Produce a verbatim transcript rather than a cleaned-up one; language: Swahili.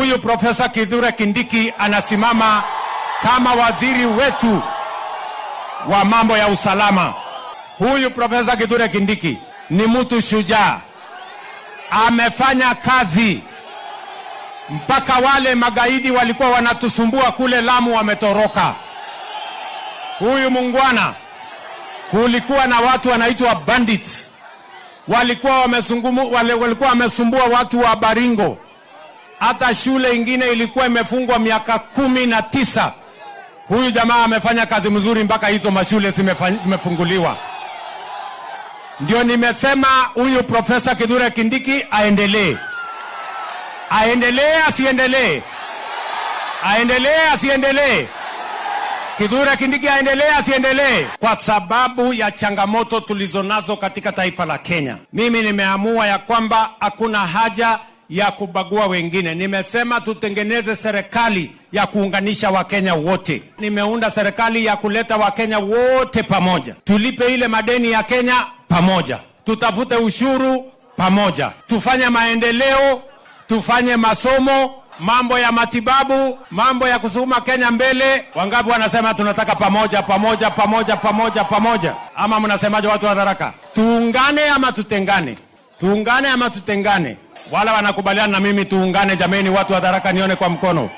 huyu Profesa Kithure Kindiki anasimama kama waziri wetu wa mambo ya usalama. Huyu Profesa Kithure Kindiki ni mtu shujaa, amefanya kazi mpaka wale magaidi walikuwa wanatusumbua kule Lamu wametoroka. Huyu mungwana, kulikuwa na watu wanaitwa bandits, walikuwa wamesungumu, wale walikuwa wamesumbua watu wa Baringo. Hata shule ingine ilikuwa imefungwa miaka kumi na tisa. Huyu jamaa amefanya kazi mzuri mpaka hizo mashule zimefunguliwa. Ndio nimesema huyu Profesa Kithure Kindiki aendelee. Aendelee asiendelee? Aendelee asiendelee? Kithure Kindiki aendelee asiendelee? Kwa sababu ya changamoto tulizonazo katika taifa la Kenya, mimi nimeamua ya kwamba hakuna haja ya kubagua wengine. Nimesema tutengeneze serikali ya kuunganisha Wakenya wote. Nimeunda serikali ya kuleta Wakenya wote pamoja. Tulipe ile madeni ya Kenya pamoja, tutafute ushuru pamoja, tufanye maendeleo, tufanye masomo, mambo ya matibabu, mambo ya kusukuma Kenya mbele. Wangapi wanasema tunataka pamoja pamoja pamoja pamoja pamoja? Ama mnasemaje watu wa Tharaka? Tuungane ama tutengane? Tuungane ama tutengane? Wala wanakubaliana na mimi tuungane? Jameni watu wa Tharaka, nione kwa mkono.